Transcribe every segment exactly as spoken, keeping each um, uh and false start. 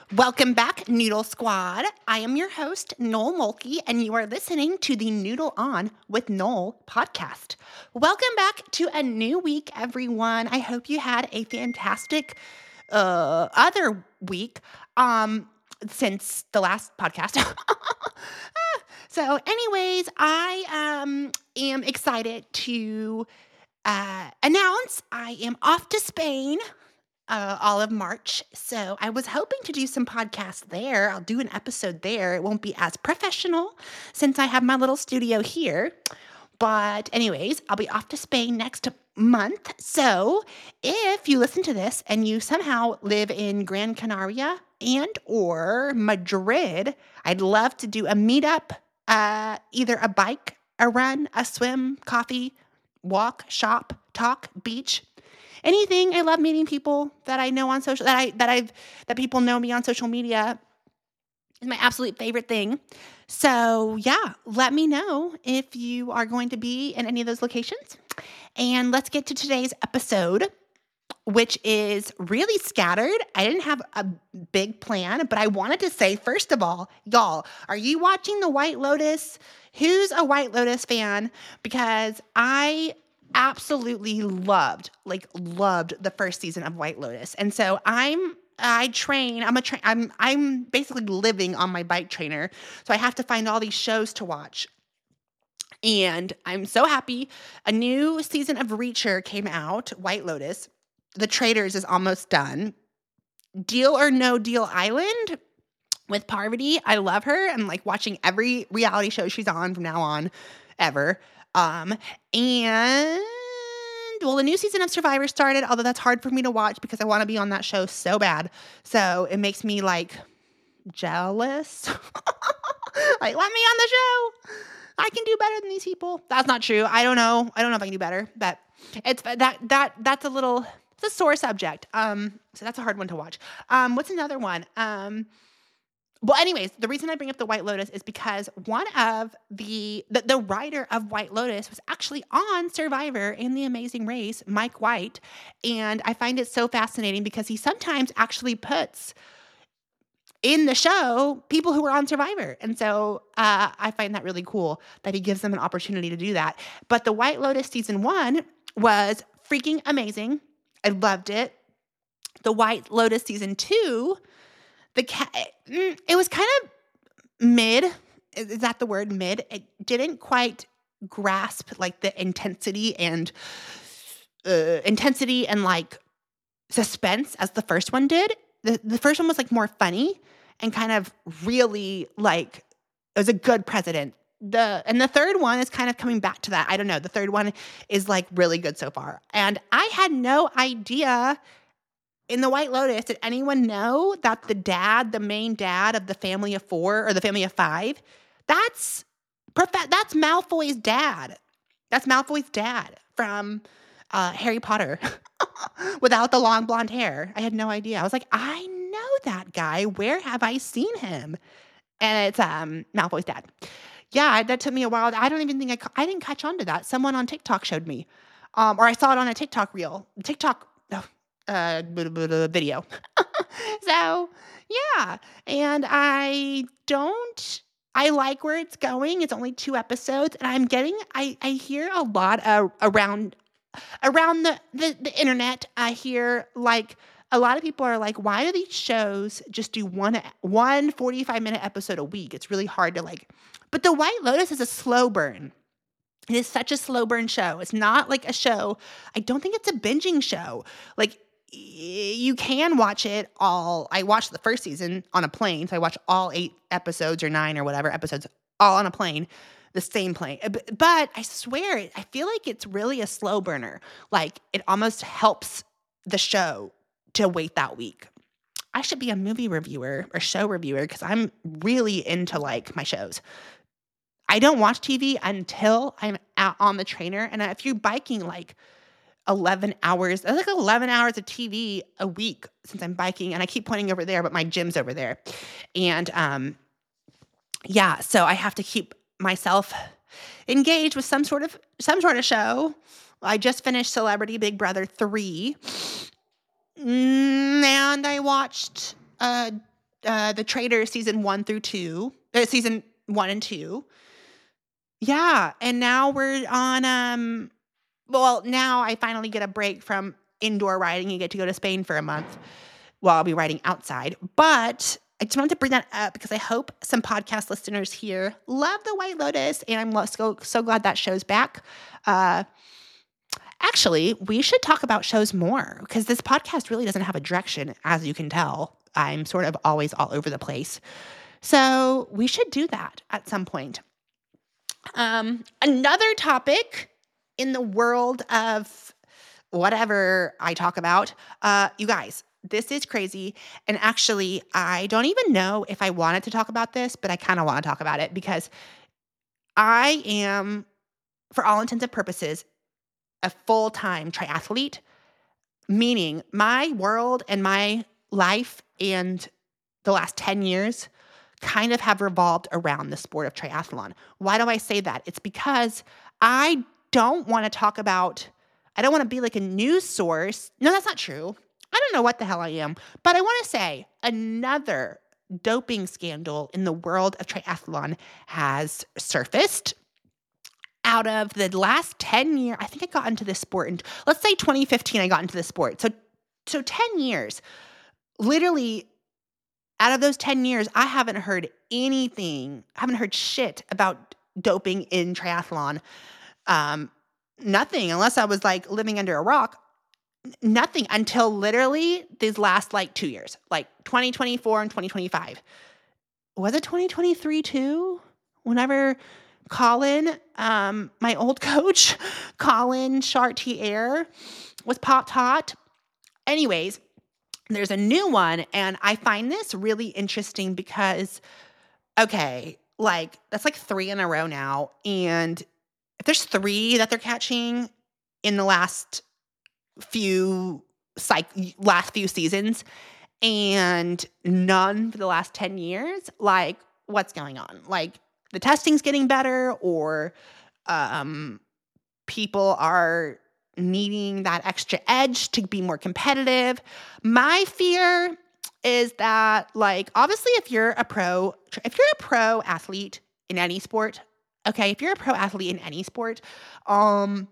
Welcome back, Noodle Squad. I am your host, Noel Mulkey, and you are listening to the Noodle On with Noel podcast. Welcome back to a new week, everyone. I hope you had a fantastic uh, other week um, since the last podcast. So, anyways, I um, am excited to uh, announce I am off to Spain uh, all of March. So I was hoping to do some podcasts there. I'll do an episode there. It won't be as professional since I have my little studio here. But anyways, I'll be off to Spain next month. So if you listen to this and you somehow live in Gran Canaria and or Madrid, I'd love to do a meetup, uh, either a bike, a run, a swim, coffee, walk, shop, talk, beach. Anything. I love meeting people that I know on social, that I, that I've, that people know me on social media is my absolute favorite thing. So yeah, let me know if you are going to be in any of those locations. And let's get to today's episode, which is really scattered. I didn't have a big plan, but I wanted to say, first of all, y'all, are you watching The White Lotus? Who's a White Lotus fan? Because I absolutely loved, like loved the first season of White Lotus. And so I'm, I train, I'm a train, I'm, I'm basically living on my bike trainer. So I have to find all these shows to watch. And I'm so happy. A new season of Reacher came out, White Lotus. The Traitors is almost done. Deal or No Deal Island with Parvati. I love her. I'm like watching every reality show she's on from now on, ever. Um, and well, the new season of Survivor started, although that's hard for me to watch because I want to be on that show so bad. So it makes me like jealous. Like, let me on the show. I can do better than these people. That's not true. I don't know. I don't know if I can do better, but it's that, that, that's a little, it's a sore subject. Um, so that's a hard one to watch. Um, what's another one? Um, Well, anyways, the reason I bring up The White Lotus is because one of the, the, the writer of White Lotus was actually on Survivor and The Amazing Race, Mike White. And I find it so fascinating because he sometimes actually puts in the show people who are on Survivor. And so uh, I find that really cool that he gives them an opportunity to do that. But The White Lotus season one was freaking amazing. I loved it. The White Lotus season two, The cat, it was kind of mid. Is that the word, mid? It didn't quite grasp like the intensity and uh, intensity and like suspense as the first one did. The the first one was like more funny and kind of really like it was a good president. The and the third one is kind of coming back to that. I don't know. The third one is like really good so far, and I had no idea. In The White Lotus, did anyone know that the dad, the main dad of the family of four or the family of five, that's that's Malfoy's dad. That's Malfoy's dad from uh, Harry Potter without the long blonde hair. I had no idea. I was like, I know that guy. Where have I seen him? And it's um, Malfoy's dad. Yeah, that took me a while. I don't even think I, I didn't catch on to that. Someone on TikTok showed me. Um, or I saw it on a TikTok reel. TikTok... Oh, uh, video. So, yeah. And I don't, I like where it's going. It's only two episodes and I'm getting, I, I hear a lot uh, around, around the, the, the internet. I hear like a lot of people are like, why do these shows just do one, one forty-five minute episode a week? It's really hard to like, but The White Lotus is a slow burn. It is such a slow burn show. It's not like a show. I don't think it's a binging show. Like, you can watch it all. I watched the first season on a plane. So I watched all eight episodes or nine or whatever episodes all on a plane, the same plane. But I swear, I feel like it's really a slow burner. Like it almost helps the show to wait that week. I should be a movie reviewer or show reviewer because I'm really into like my shows. I don't watch T V until I'm out on the trainer. And if you're biking like eleven hours, that's like eleven hours of T V a week since I'm biking. And I keep pointing over there, but my gym's over there. And um, yeah, so I have to keep myself engaged with some sort of, some sort of show. I just finished Celebrity Big Brother three. And I watched uh, uh, the Traitors season one through two, uh, season one and two. Yeah, and now we're on. Um, well, now I finally get a break from indoor riding. You get to go to Spain for a month. Well, I'll be riding outside, but I just wanted to bring that up because I hope some podcast listeners here love the White Lotus, and I'm so so glad that show's back. Uh, actually, we should talk about shows more because this podcast really doesn't have a direction, as you can tell. I'm sort of always all over the place. So we should do that at some point. Um, another topic in the world of whatever I talk about, uh, you guys, this is crazy. And actually, I don't even know if I wanted to talk about this, but I kind of want to talk about it because I am, for all intents and purposes, a full-time triathlete, meaning my world and my life and the last ten years kind of have revolved around the sport of triathlon. Why do I say that? It's because I don't want to talk about, I don't want to be like a news source. No, that's not true. I don't know what the hell I am, but I want to say another doping scandal in the world of triathlon has surfaced. Out of the last ten years, I think I got into this sport in, let's say twenty fifteen, I got into this sport. So, so ten years, literally out of those ten years, I haven't heard anything, haven't heard shit about doping in triathlon. Um, nothing, unless I was like living under a rock. Nothing until literally these last like two years, like twenty twenty-four and twenty twenty-five. Was it twenty twenty-three too? Whenever Colin, um, my old coach, Colin Chartier, was popped hot. Anyways, there's a new one, and I find this really interesting because, okay, like that's like three in a row now, and if there's three that they're catching in the last few like last few seasons, and none for the last ten years, like what's going on? Like the testing's getting better, or um, people are needing that extra edge to be more competitive. My fear is that, like, obviously if you're a pro, if you're a pro athlete in any sport, okay, if you're a pro athlete in any sport, um,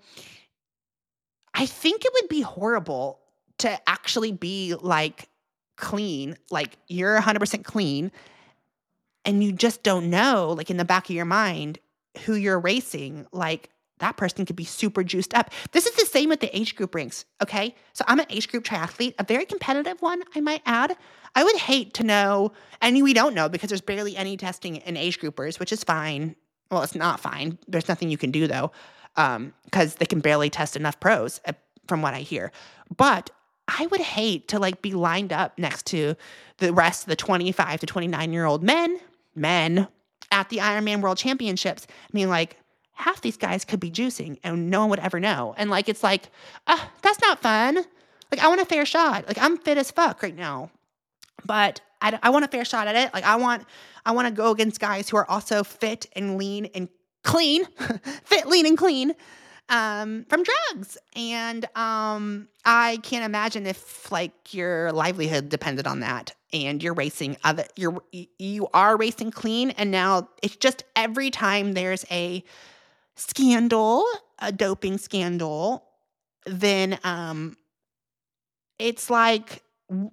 I think it would be horrible to actually be like clean, like you're one hundred percent clean, and you just don't know, like in the back of your mind, who you're racing. Like that person could be super juiced up. This is the same with the age group ranks, okay? So I'm an age group triathlete, a very competitive one, I might add. I would hate to know, and we don't know because there's barely any testing in age groupers, which is fine. Well, it's not fine. There's nothing you can do though, um, because they can barely test enough pros, uh, from what I hear. But I would hate to like be lined up next to the rest of the twenty-five to twenty-nine-year-old men, men at the Ironman World Championships. I mean, like, half these guys could be juicing and no one would ever know. And like, it's like, uh, that's not fun. Like, I want a fair shot. Like, I'm fit as fuck right now, but I, I want a fair shot at it. Like, I want, I want to go against guys who are also fit and lean and clean, fit, lean, and clean, um, from drugs. And, um, I can't imagine if like your livelihood depended on that and you're racing other, you're, you are racing clean. And now it's just every time there's a scandal, a doping scandal, then, um, it's like,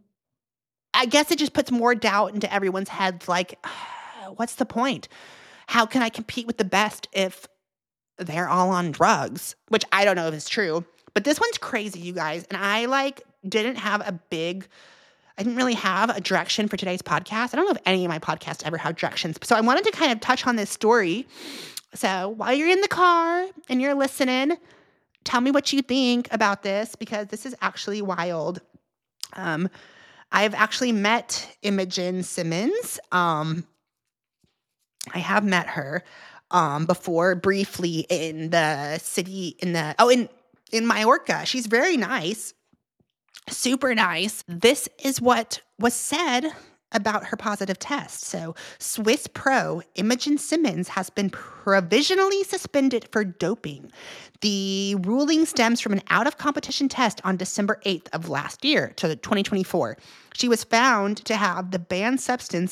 I guess it just puts more doubt into everyone's heads. Like, what's the point? How can I compete with the best if they're all on drugs? Which I don't know if it's true, but this one's crazy, you guys. And I like didn't have a big, I didn't really have a direction for today's podcast. I don't know if any of my podcasts ever have directions. So I wanted to kind of touch on this story. So while you're in the car and you're listening, tell me what you think about this, because this is actually wild. Um, I've actually met Imogen Simmons. Um, I have met her um, before briefly in the city, in the, oh, in, in Majorca. She's very nice, super nice. This is what was said about her positive test. So Swiss pro Imogen Simmons has been provisionally suspended for doping. The ruling stems from an out-of-competition test on December eighth of last year, to twenty twenty-four. She was found to have the banned substance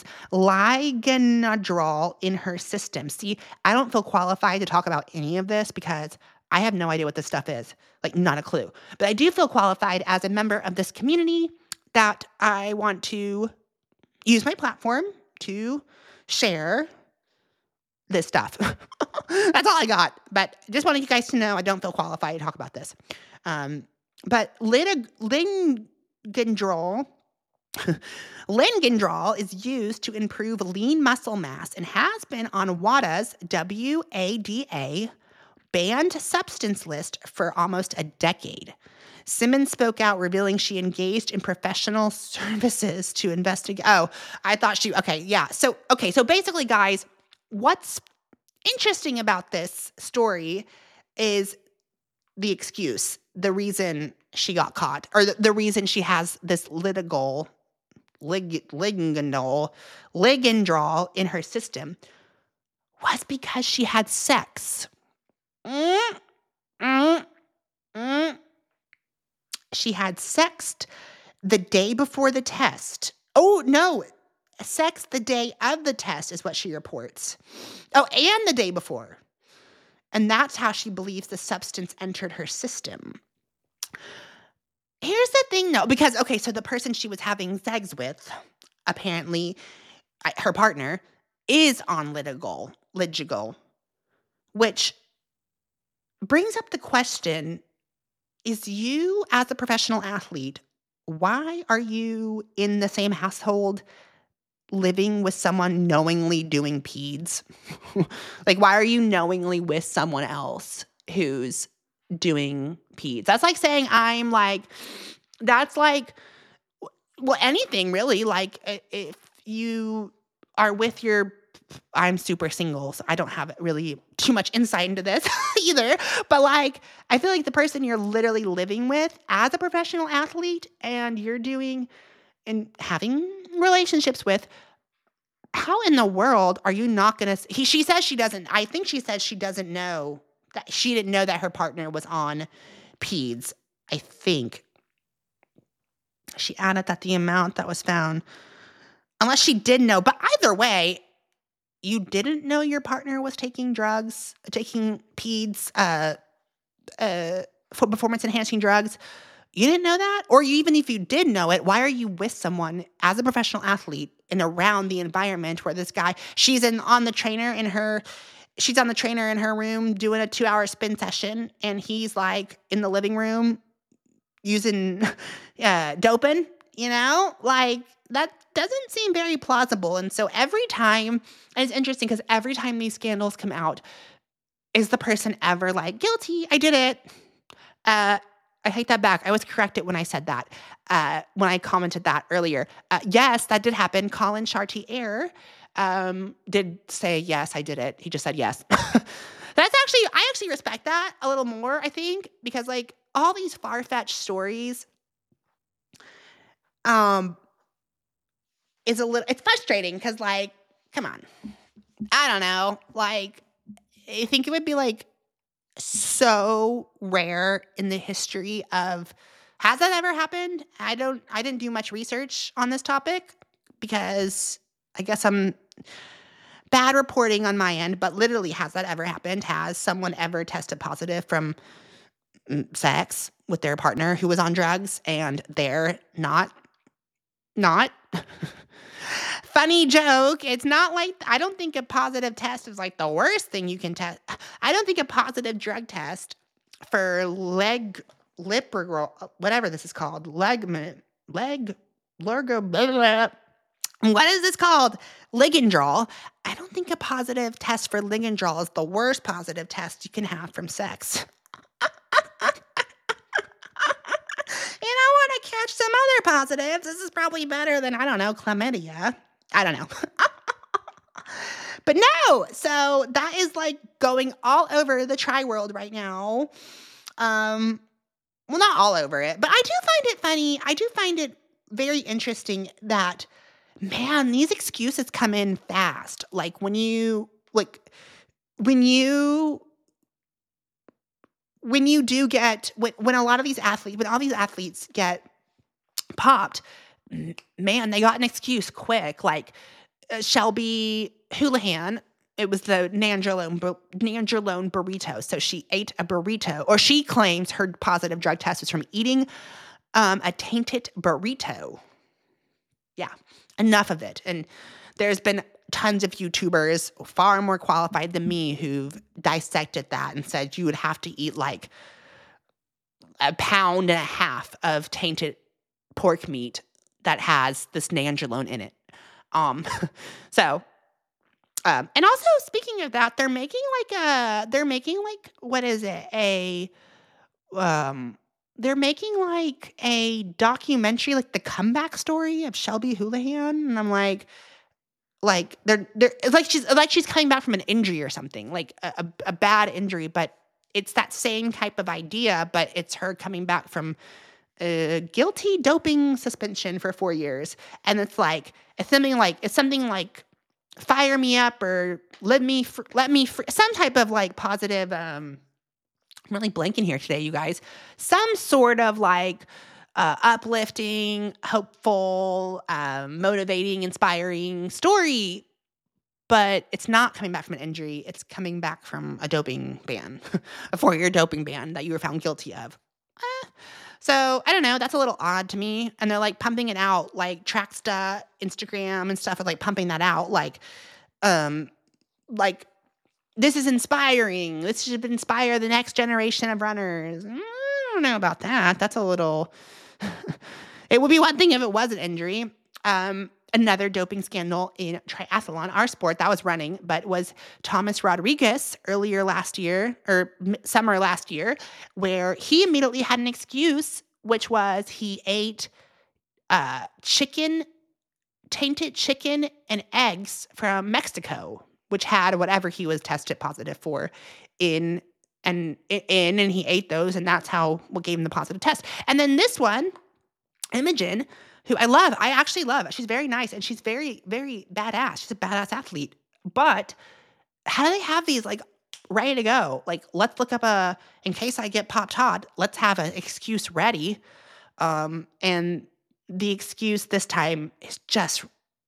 ligonadrol in her system. See, I don't feel qualified to talk about any of this because I have no idea what this stuff is. Like, not a clue. But I do feel qualified as a member of this community that I want to use my platform to share this stuff. That's all I got. But just wanted you guys to know I don't feel qualified to talk about this. Um, but lit- Ligonadrol, Ligonadrol is used to improve lean muscle mass and has been on WADA's W A D A banned substance list for almost a decade. Simmons spoke out, revealing she engaged in professional services to investigate. Oh, I thought she, okay, yeah. So, okay, so basically, guys, what's interesting about this story is the excuse, the reason she got caught, or the, the reason she has this litigol, lig, ligonadrol, ligonadrol in her system was because she had sex. Mm, mm, mm. She had sex the day before the test. Oh, no. Sex the day of the test is what she reports. Oh, and the day before. And that's how she believes the substance entered her system. Here's the thing, though, because, okay, so the person she was having sex with, apparently, her partner, is on Litigol, Litigol, which brings up the question, is you, as a professional athlete, why are you in the same household living with someone knowingly doing peds? Like, why are you knowingly with someone else who's doing peds? That's like saying I'm like, that's like, well, anything really. Like, if you are with your, I'm super single, so I don't have really too much insight into this either. But like, I feel like the person you're literally living with as a professional athlete and you're doing and having relationships with, how in the world are you not going to, he, she says she doesn't, I think she says she doesn't know that she didn't know that her partner was on peds. I think she added that the amount that was found, unless she did know, but either way, you didn't know your partner was taking drugs, taking peds, uh, uh, performance-enhancing drugs. You didn't know that? Or you, even if you did know it, why are you with someone as a professional athlete and around the environment where this guy, she's in on the trainer in her, she's on the trainer in her room doing a two-hour spin session, and he's like in the living room using uh, doping, you know? Like, that doesn't seem very plausible. And so every time, and it's interesting because every time these scandals come out, is the person ever like, guilty, I did it. Uh, I take that back. I was corrected when I said that, uh, when I commented that earlier. Uh, yes, that did happen. Colin Chartier um, did say, yes, I did it. He just said yes. That's actually, I actually respect that a little more, I think, because like all these far-fetched stories, um, is a little, it's frustrating because, like, come on. I don't know. Like, I think it would be, like, so rare in the history of, has that ever happened? I don't, I didn't do much research on this topic because I guess I'm bad reporting on my end, but literally, has that ever happened? Has someone ever tested positive from sex with their partner who was on drugs and they're not, not? Funny joke. It's not like, I don't think a positive test is like the worst thing you can test. I don't think a positive drug test for leg, lip, or whatever this is called, leg, leg, lurgo, blah, blah, blah. What is this called? Ligonadrol. I don't think a positive test for ligonadrol is the worst positive test you can have from sex. And I want to catch some other positives. This is probably better than, I don't know, chlamydia. I don't know. But no, so that is like going all over the tri-world right now. Um, well, not all over it, but I do find it funny. I do find it very interesting that man, these excuses come in fast. Like when you like when you when you do get when, when a lot of these athletes, when all these athletes get popped, man, they got an excuse quick. Like uh, Shelby Houlihan, it was the Nandrolone, Nandrolone burrito. So she ate a burrito, or she claims her positive drug test was from eating um, a tainted burrito. Yeah, enough of it. And there's been tons of YouTubers far more qualified than me who've dissected that and said you would have to eat like a pound and a half of tainted pork meat that has this nandrolone in it. Um, so, um, and also speaking of that, they're making like a, they're making like, what is it? A, um, they're making like a documentary, like the comeback story of Shelby Houlihan. And I'm like, like they're, they're, it's like she's like, she's coming back from an injury or something, like a, a, a bad injury, but it's that same type of idea, but it's her coming back from a guilty doping suspension for four years. And it's like, it's something like, it's something like fire me up or let me, fr- let me, fr- some type of like positive, um, I'm really blanking here today, you guys, some sort of like, uh, uplifting, hopeful, um, motivating, inspiring story, but it's not coming back from an injury. It's coming back from a doping ban, a four-year doping ban that you were found guilty of. Eh. So I don't know. That's a little odd to me. And they're like pumping it out, like Tracksta, Instagram, and stuff is like pumping that out, like, um, like this is inspiring. This should inspire the next generation of runners. I don't know about that. That's a little. It would be one thing if it was an injury. Um, another doping scandal in triathlon, our sport, that was running, but was Thomas Rodriguez earlier last year, or summer last year, where he immediately had an excuse, which was he ate uh, chicken, tainted chicken and eggs from Mexico, which had whatever he was tested positive for in and in, and he ate those, and that's how what gave him the positive test. And then this one, Imogen, who I love, I actually love. She's very nice, and she's very, very badass. She's a badass athlete. But how do they have these like ready to go? Like, let's look up a, in case I get popped hot, let's have an excuse ready. Um, and the excuse this time is just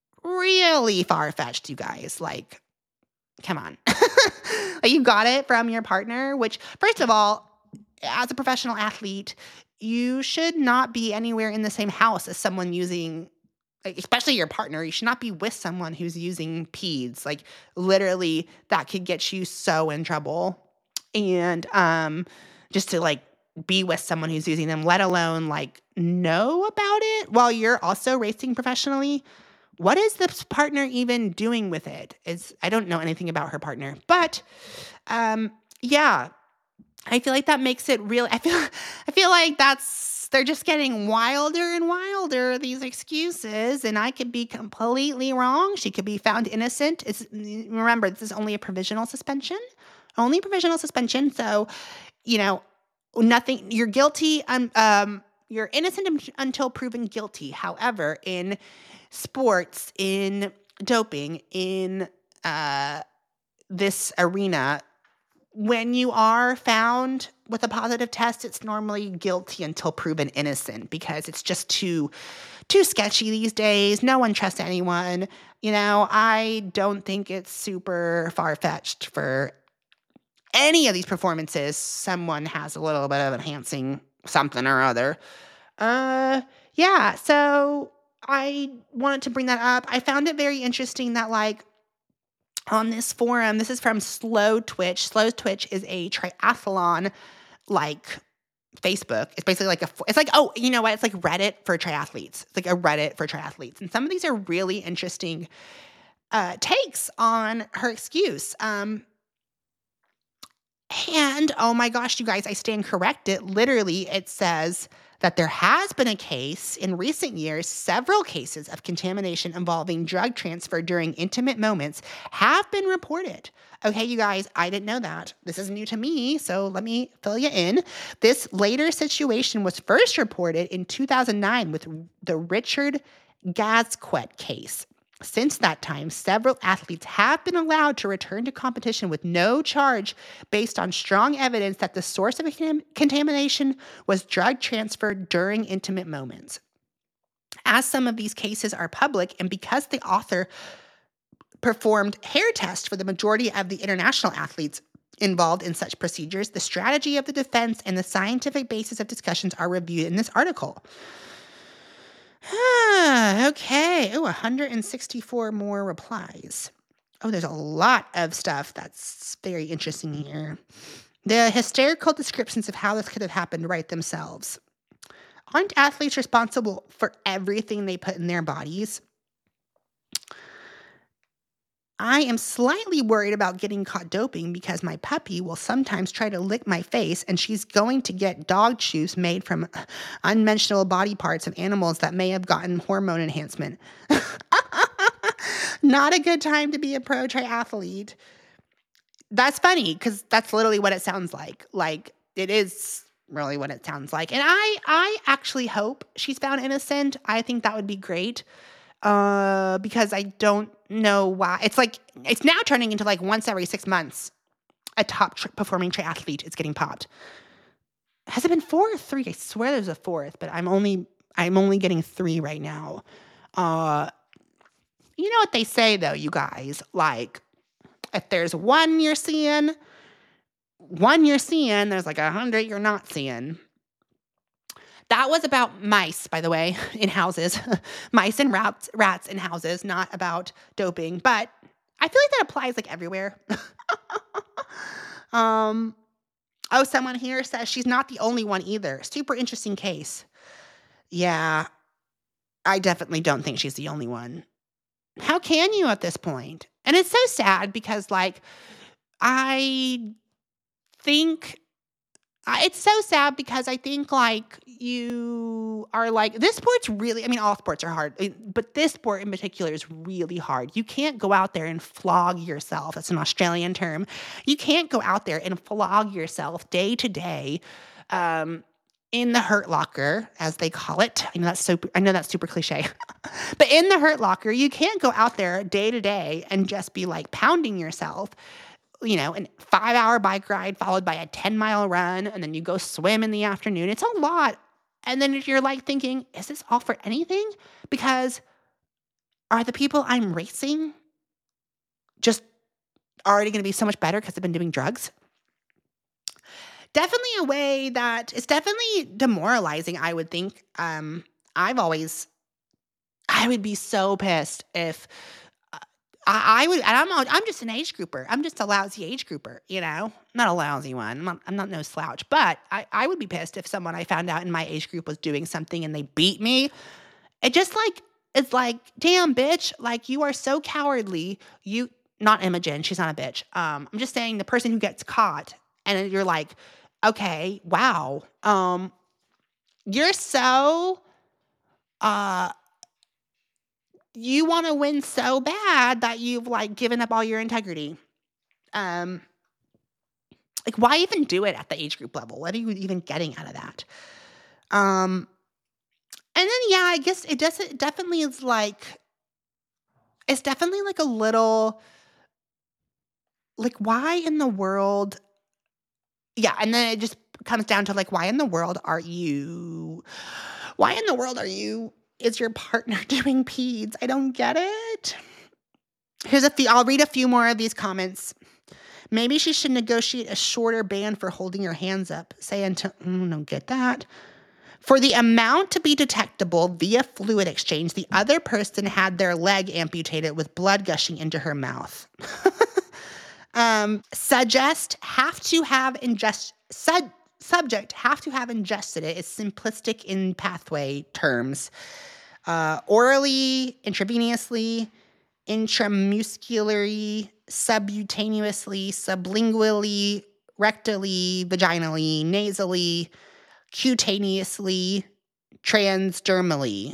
really far-fetched, you guys. Like, come on. Like, you got it from your partner, which, first of all, as a professional athlete, you should not be anywhere in the same house as someone using, like, especially your partner. You should not be with someone who's using peds. Like, literally, that could get you so in trouble. And um, just to, like, be with someone who's using them, let alone, like, know about it while you're also racing professionally. What is this partner even doing with it? Is I don't know anything about her partner. But, um, yeah. I feel like that makes it real. I feel, I feel like that's, they're just getting wilder and wilder, these excuses, and I could be completely wrong. She could be found innocent. It's, remember, this is only a provisional suspension, only provisional suspension. So, you know, nothing, you're guilty. Um, um, you're innocent until proven guilty. However, in sports, in doping, in, uh, this arena, when you are found with a positive test, it's normally guilty until proven innocent because it's just too, too sketchy these days. No one trusts anyone. You know, I don't think it's super far-fetched for any of these performances. Someone has a little bit of enhancing something or other. Uh, yeah, so I wanted to bring that up. I found it very interesting that, like, on this forum, this is from Slow Twitch. Slow Twitch is a triathlon, like, Facebook. It's basically like a, it's like, oh, you know what? It's like Reddit for triathletes. It's like a Reddit for triathletes. And some of these are really interesting uh, takes on her excuse. Um, and, oh my gosh, you guys, I stand corrected. Literally, it says that there has been a case in recent years, several cases of contamination involving drug transfer during intimate moments have been reported. Okay, you guys, I didn't know that. This is new to me, so let me fill you in. This later situation was first reported in two thousand nine with the Richard Gasquet case. Since that time, several athletes have been allowed to return to competition with no charge based on strong evidence that the source of contam- contamination was drug transferred during intimate moments. As some of these cases are public, and because the author performed hair tests for the majority of the international athletes involved in such procedures, the strategy of the defense and the scientific basis of discussions are reviewed in this article. Okay. Oh, one hundred sixty-four more replies. Oh, there's a lot of stuff that's very interesting here. The hysterical descriptions of how this could have happened write themselves. Aren't athletes responsible for everything they put in their bodies? I am slightly worried about getting caught doping because my puppy will sometimes try to lick my face, and she's going to get dog chews made from unmentionable body parts of animals that may have gotten hormone enhancement. Not a good time to be a pro triathlete. That's funny because that's literally what it sounds like. Like, it is really what it sounds like. And I, I actually hope she's found innocent. I think that would be great. Uh, because I don't know why. It's like, it's now turning into like once every six months, a top tri- performing triathlete is getting popped. Has it been four or three? I swear there's a fourth, but I'm only, I'm only getting three right now. Uh, you know what they say though, you guys, like if there's one you're seeing, one you're seeing, there's like a hundred you're not seeing. That was about mice, by the way, in houses. Mice and rats, rats in houses, not about doping. But I feel like that applies like everywhere. um, oh, someone here says she's not the only one either. Super interesting case. Yeah, I definitely don't think she's the only one. How can you at this point? And it's so sad because, like, I think... It's so sad because I think, like, you are, like, this sport's really, I mean, all sports are hard, but this sport in particular is really hard. You can't go out there and flog yourself. That's an Australian term. You can't go out there and flog yourself day to day um, in the hurt locker, as they call it. I know that's super, I know that's super cliche. But in the hurt locker, you can't go out there day to day and just be, like, pounding yourself. You know, a five-hour bike ride followed by a ten-mile run, and then you go swim in the afternoon. It's a lot. And then if you're, like, thinking, is this all for anything? Because are the people I'm racing just already going to be so much better because they've been doing drugs? Definitely a way that it's definitely demoralizing, I would think. Um, I've always, I would be so pissed if... I, I would, and I'm, I'm just an age grouper. I'm just a lousy age grouper, you know? Not a lousy one. I'm not, I'm not no slouch. But I, I would be pissed if someone I found out in my age group was doing something and they beat me. It just like, it's like, damn, bitch. Like, you are so cowardly. You, not Imogen. She's not a bitch. Um, I'm just saying the person who gets caught and you're like, okay, wow. Um, you're so, uh, you want to win so bad that you've, like, given up all your integrity. Um, like, why even do it at the age group level? What are you even getting out of that? Um, and then, yeah, I guess it does. It definitely is like, it's definitely like a little, like, why in the world? Yeah, and then it just comes down to, like, why in the world are you? Why in the world are you? Is your partner doing peds? I don't get it. Here's a few. I'll read a few more of these comments. Maybe she should negotiate a shorter ban for holding your hands up. Say until, mm, don't get that. For the amount to be detectable via fluid exchange, the other person had their leg amputated with blood gushing into her mouth. um, suggest have to have ingest, sub, subject have to have ingested it is simplistic in pathway terms. Uh, orally, intravenously, intramuscularly, subcutaneously, sublingually, rectally, vaginally, nasally, cutaneously, transdermally.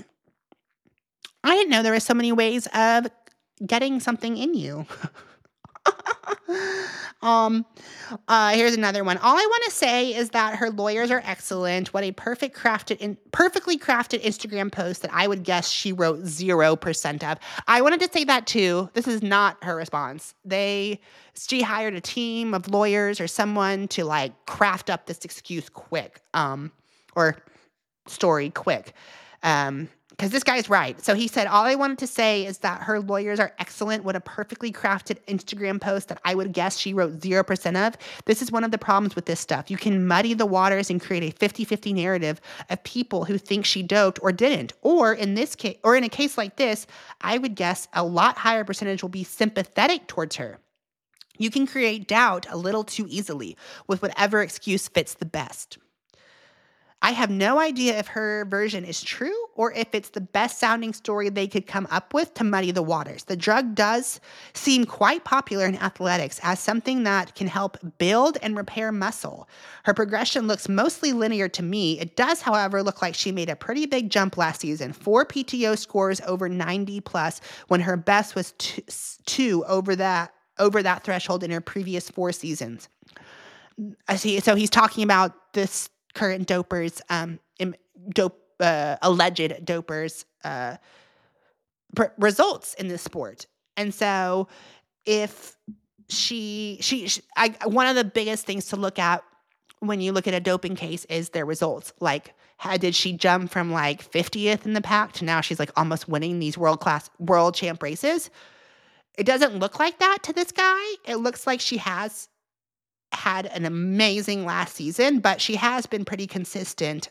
I didn't know there were so many ways of getting something in you. um, uh, here's another one. All I want to say is that her lawyers are excellent. What a perfect crafted, in, perfectly crafted Instagram post that I would guess she wrote zero percent of. I wanted to say that too. This is not her response. They, she hired a team of lawyers or someone to like craft up this excuse quick, um, or story quick. Um, Because this guy's right. So he said, all I wanted to say is that her lawyers are excellent. What a perfectly crafted Instagram post that I would guess she wrote zero percent of. This is one of the problems with this stuff. You can muddy the waters and create a fifty-fifty narrative of people who think she doped or didn't. Or in this case, or in a case like this, I would guess a lot higher percentage will be sympathetic towards her. You can create doubt a little too easily with whatever excuse fits the best. I have no idea if her version is true or if it's the best sounding story they could come up with to muddy the waters. The drug does seem quite popular in athletics as something that can help build and repair muscle. Her progression looks mostly linear to me. It does, however, look like she made a pretty big jump last season. Four P T O scores over ninety plus when her best was two, two over that over that threshold in her previous four seasons. I see. So he's talking about this current dopers, um, dope, uh, alleged dopers, uh, pr- results in this sport. And so if she, she, she I, one of the biggest things to look at when you look at a doping case is their results. Like, how did she jump from like fiftieth in the pack to now she's like almost winning these world-class, world champ races? It doesn't look like that to this guy. It looks like she has had an amazing last season, but she has been pretty consistent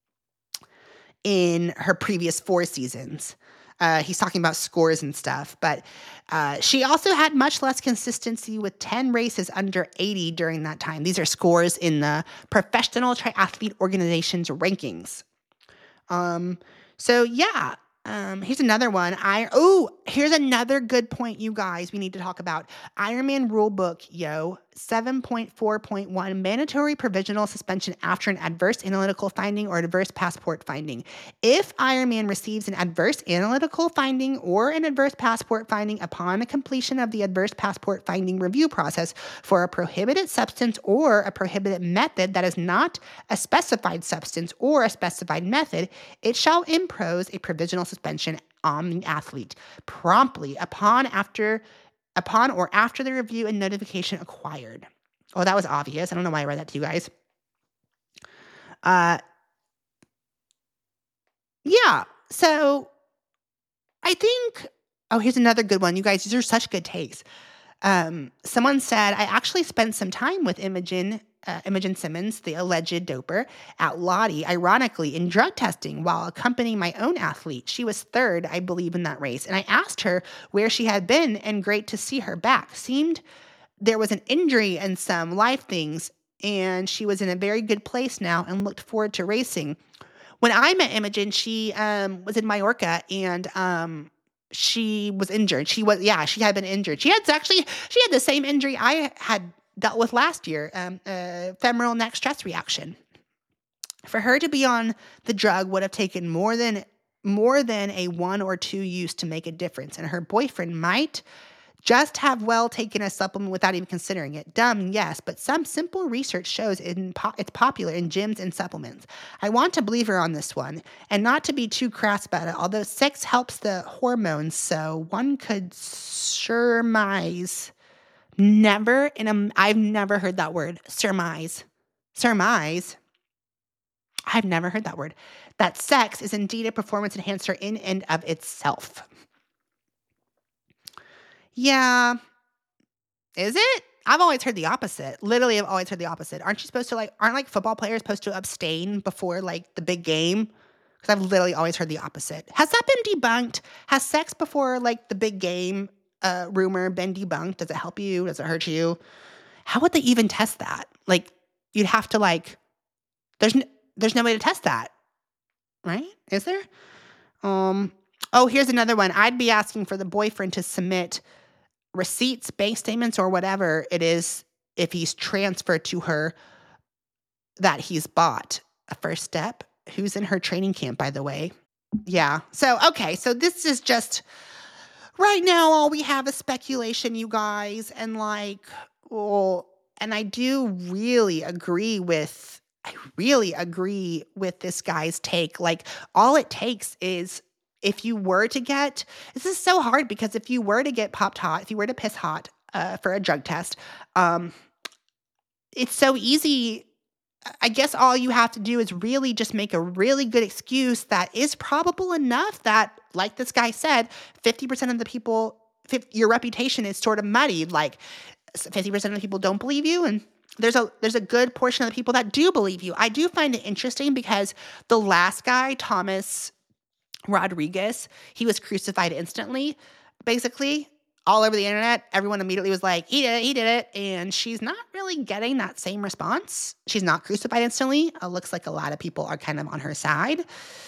in her previous four seasons. Uh, he's talking about scores and stuff, but uh, she also had much less consistency with ten races under eighty during that time. These are scores in the Professional Triathlete Organization's rankings. Um, so yeah. Um, here's another one. I oh, here's another good point, you guys. We need to talk about Ironman rulebook, yo. seven point four point one mandatory provisional suspension after an adverse analytical finding or adverse passport finding. If Ironman receives an adverse analytical finding or an adverse passport finding upon the completion of the adverse passport finding review process for a prohibited substance or a prohibited method that is not a specified substance or a specified method, it shall impose a provisional suspension on the athlete promptly upon after upon or after the review and notification acquired. Oh, that was obvious. I don't know why I read that to you guys. Uh, yeah. So I think, oh, here's another good one. You guys, these are such good takes. Um, someone said, I actually spent some time with Imogen Uh, Imogen Simmons, the alleged doper, at Lottie, ironically, in drug testing while accompanying my own athlete. She was third, I believe, in that race. And I asked her where she had been, and great to see her back. Seemed there was an injury and some life things, and she was in a very good place now and looked forward to racing. When I met Imogen, she um, was in Mallorca, and um, she was injured. She was, yeah, she had been injured. She had actually, she had the same injury I had dealt with last year, um, uh, femoral neck stress reaction. For her to be on the drug would have taken more than more than a one or two use to make a difference, and her boyfriend might just have well taken a supplement without even considering it. Dumb, yes, but some simple research shows in po- it's popular in gyms and supplements. I want to believe her on this one, and not to be too crass about it, although sex helps the hormones, so one could surmise. Never in a, I've never heard that word, surmise. Surmise. I've never heard that word. That sex is indeed a performance enhancer in and of itself. Yeah. Is it? I've always heard the opposite. Literally, I've always heard the opposite. Aren't you supposed to like, aren't like football players supposed to abstain before like the big game? Because I've literally always heard the opposite. Has that been debunked? Has sex before like the big game uh, rumor been debunked? Does it help you? Does it hurt you? How would they even test that? Like, you'd have to like, there's no, there's no way to test that, right? Is there? Um. Oh, here's another one. I'd be asking for the boyfriend to submit receipts, bank statements, or whatever it is if he's transferred to her that he's bought. A first step. Who's in her training camp, by the way? Yeah. So, okay. So this is just right now, all we have is speculation, you guys. And like, well, and I do really agree with, I really agree with this guy's take. Like, all it takes is if you were to get, this is so hard because if you were to get popped hot, if you were to piss hot uh, for a drug test, um, it's so easy. I guess all you have to do is really just make a really good excuse that is probable enough that, like this guy said, fifty percent of the people, fifty, your reputation is sort of muddied. Like fifty percent of the people don't believe you, and there's a there's a good portion of the people that do believe you. I do find it interesting because the last guy, Thomas Rodriguez, he was crucified instantly, basically. All over the internet, everyone immediately was like, he did it, he did it. And she's not really getting that same response. She's not crucified instantly. It looks like a lot of people are kind of on her side.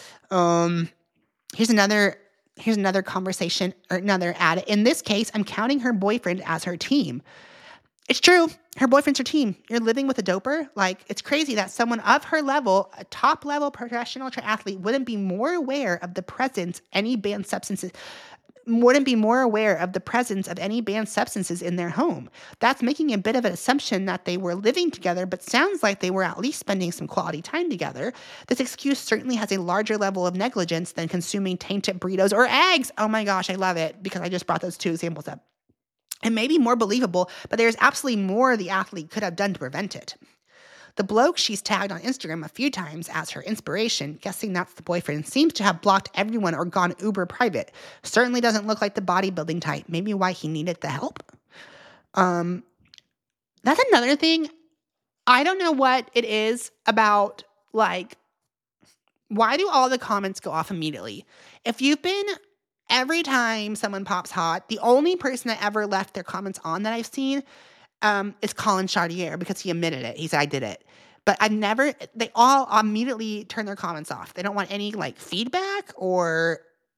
Um, here's another, here's another conversation or another ad. In this case, I'm counting her boyfriend as her team. It's true. Her boyfriend's her team. You're living with a doper. Like, it's crazy that someone of her level, a top level professional triathlete, wouldn't be more aware of the presence any banned substances wouldn't be more aware of the presence of any banned substances in their home. That's making a bit of an assumption that they were living together, but sounds like they were at least spending some quality time together. This excuse certainly has a larger level of negligence than consuming tainted burritos or eggs. Oh my gosh, I love it because I just brought those two examples up. It may be more believable, but there's absolutely more the athlete could have done to prevent it. The bloke she's tagged on Instagram a few times as her inspiration, guessing that's the boyfriend, seems to have blocked everyone or gone uber private. Certainly doesn't look like the bodybuilding type. Maybe why he needed the help. Um, that's another thing. I don't know what it is about, like, why do all the comments go off immediately? If you've been, every time someone pops hot, the only person that ever left their comments on that I've seen Um, is Colin Chartier because he admitted it. He said, I did it. But I've never, they all immediately turn their comments off. They don't want any like feedback or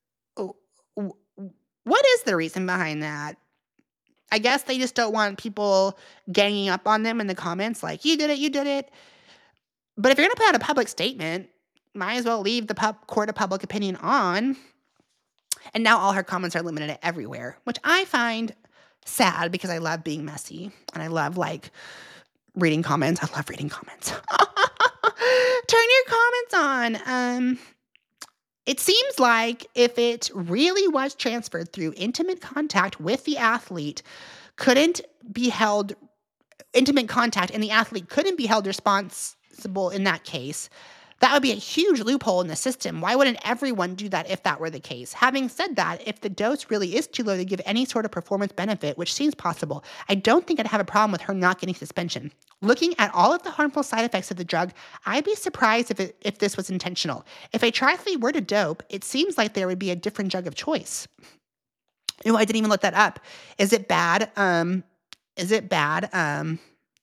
what is the reason behind that? I guess they just don't want people ganging up on them in the comments like, you did it, you did it. But if you're going to put out a public statement, might as well leave the pub- court of public opinion on. And now all her comments are limited everywhere, which I find sad because I love being messy and I love like reading comments. I love reading comments. Turn your comments on. Um, it seems like if it really was transferred through intimate contact with the athlete, couldn't be held intimate contact and the athlete couldn't be held responsible in that case. That would be a huge loophole in the system. Why wouldn't everyone do that if that were the case? Having said that, if the dose really is too low to give any sort of performance benefit, which seems possible, I don't think I'd have a problem with her not getting suspension. Looking at all of the harmful side effects of the drug, I'd be surprised if it, if this was intentional. If a triathlete were to dope, it seems like there would be a different drug of choice. Oh, I didn't even look that up. Is it bad? Um, is it bad? Um,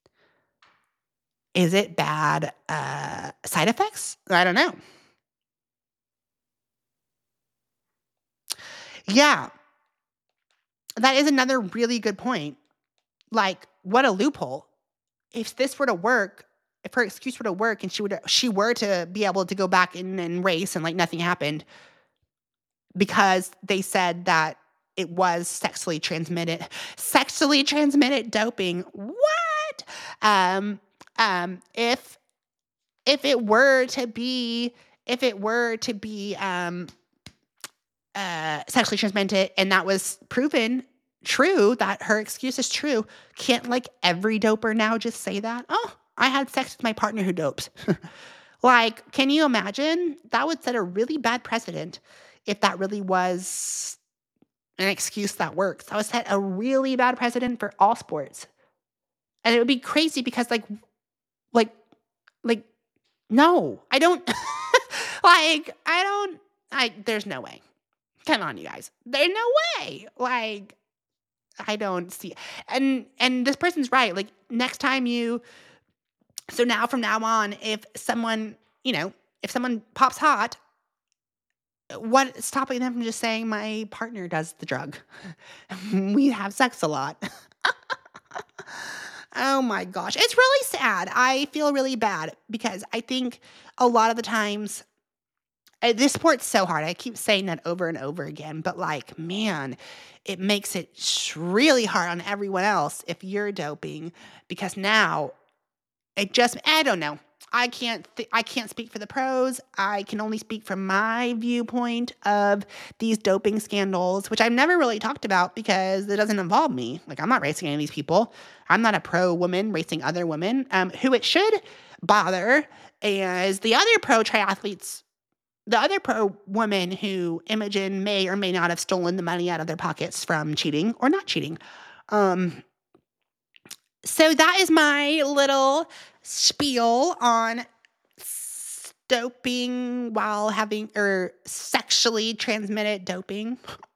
Is it bad uh, side effects? I don't know. Yeah. That is another really good point. Like, what a loophole. If this were to work, if her excuse were to work and she would she were to be able to go back in and race and like nothing happened because they said that it was sexually transmitted, sexually transmitted doping. What? Um, Um, if, if it were to be, if it were to be, um, uh, sexually transmitted and that was proven true, that her excuse is true, can't like every doper now just say that? Oh, I had sex with my partner who dopes. Like, can you imagine? That would set a really bad precedent if that really was an excuse that works. That would set a really bad precedent for all sports. And it would be crazy because like, like, like, no, I don't, like, I don't, I, there's no way. Come on, you guys. There's no way. Like, I don't see, and, and this person's right. Like, next time you, so now from now on, if someone, you know, if someone pops hot, what's stopping them from just saying my partner does the drug? We have sex a lot. Oh my gosh. It's really sad. I feel really bad because I think a lot of the times Uh, This sport's so hard. I keep saying that over and over again, but like, man, it makes it sh- really hard on everyone else if you're doping because now it just, I don't know. I can't th- I can't speak for the pros. I can only speak from my viewpoint of these doping scandals, which I've never really talked about because it doesn't involve me. Like, I'm not racing any of these people. I'm not a pro woman racing other women. Um, who it should bother is the other pro triathletes, the other pro woman who Imogen may or may not have stolen the money out of their pockets from cheating or not cheating. Um, so that is my little spiel on doping while having or sexually transmitted doping.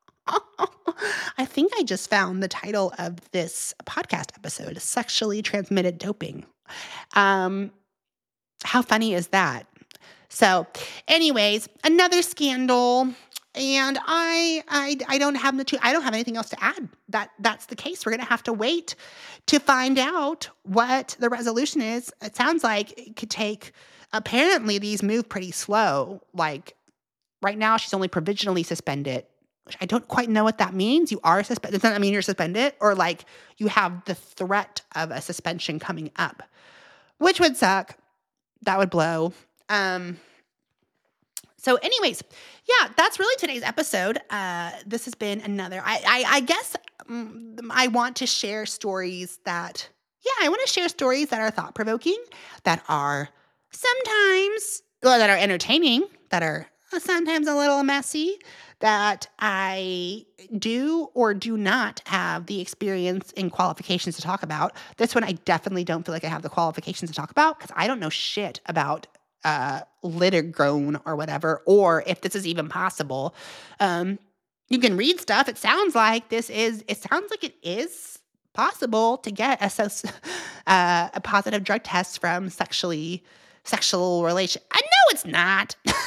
I think I just found the title of this podcast episode, Sexually Transmitted Doping. Um, how funny is that? So, anyways, another scandal. And I, I, I don't have the two. I don't have anything else to add. That that's the case. We're gonna have to wait to find out what the resolution is. It sounds like it could take. Apparently, these move pretty slow. Like right now, she's only provisionally suspended. Which I don't quite know what that means. You are suspended. Does that mean you're suspended, or like you have the threat of a suspension coming up, which would suck. That would blow. Um. So anyways, yeah, that's really today's episode. Uh, this has been another, I, I, I guess um, I want to share stories that, yeah, I want to share stories that are thought-provoking, that are sometimes, well, that are entertaining, that are sometimes a little messy, that I do or do not have the experience and qualifications to talk about. This one, I definitely don't feel like I have the qualifications to talk about because I don't know shit about uh, litter grown or whatever, or if this is even possible. Um, you can read stuff. It sounds like this is, it sounds like it is possible to get a, so- uh, a positive drug test from sexually, sexual relation. I know it's not. No,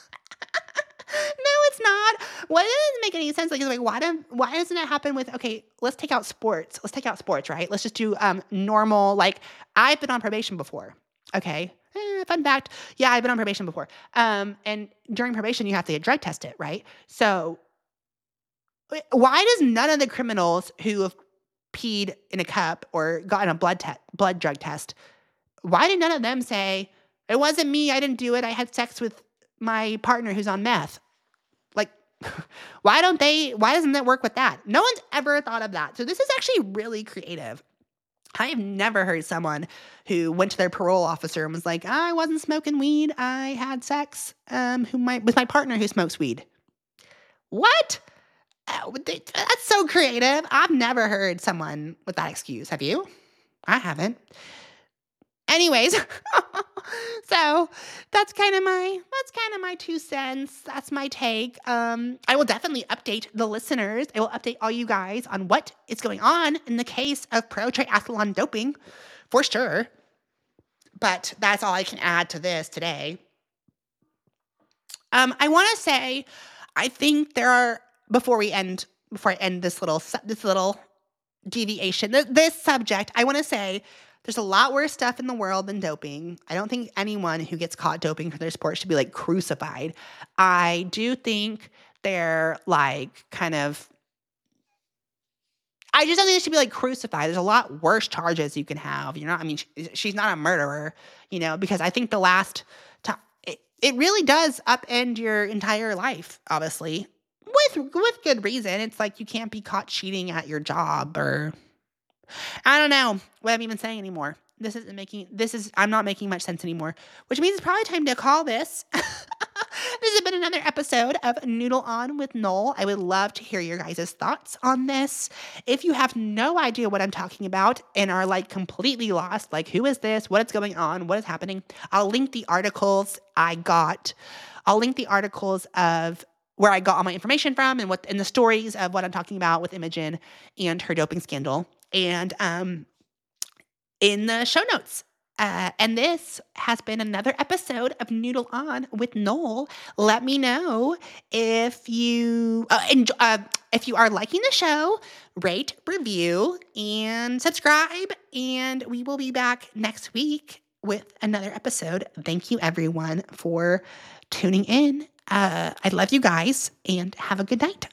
it's not. What doesn't make any sense? Like, like why don't, why doesn't it happen with, okay, let's take out sports. Let's take out sports, right? Let's just do um normal, like I've been on probation before. Okay. Eh, fun fact. Yeah, I've been on probation before. Um, and during probation, you have to get drug tested, right? So why does none of the criminals who have peed in a cup or gotten a blood te- blood drug test, why did none of them say, it wasn't me, I didn't do it, I had sex with my partner who's on meth? Like, why don't they, why doesn't that work with that? No one's ever thought of that. So this is actually really creative. I have never heard someone who went to their parole officer and was like, I wasn't smoking weed, I had sex um, who might, with my partner who smokes weed. What? Oh, that's so creative. I've never heard someone with that excuse. Have you? I haven't. Anyways, so that's kind of my that's kind of my two cents. That's my take. Um, I will definitely update the listeners. I will update all you guys on what is going on in the case of pro triathlon doping, for sure. But that's all I can add to this today. Um, I want to say, I think there are before we end before I end this little this little deviation, th- this subject, I want to say. There's a lot worse stuff in the world than doping. I don't think anyone who gets caught doping for their sport should be like crucified. I do think they're like kind of, I just don't think they should be like crucified. There's a lot worse charges you can have. You know, I mean, she, she's not a murderer, you know, because I think the last time, it, it really does upend your entire life, obviously, with, with good reason. It's like you can't be caught cheating at your job or... I don't know what I'm even saying anymore. This isn't making, this is, I'm not making much sense anymore, which means it's probably time to call this. This has been another episode of Noodle On with Noel. I would love to hear your guys' thoughts on this. If you have no idea what I'm talking about and are like completely lost, like who is this, what is going on, what is happening, I'll link the articles I got. I'll link the articles of where I got all my information from and what, and the stories of what I'm talking about with Imogen and her doping scandal. And um, in the show notes. Uh, and this has been another episode of Noodle On with Noel. Let me know if you uh, enjoy, uh, if you are liking the show, rate, review, and subscribe. And we will be back next week with another episode. Thank you, everyone, for tuning in. Uh, I love you guys and have a good night.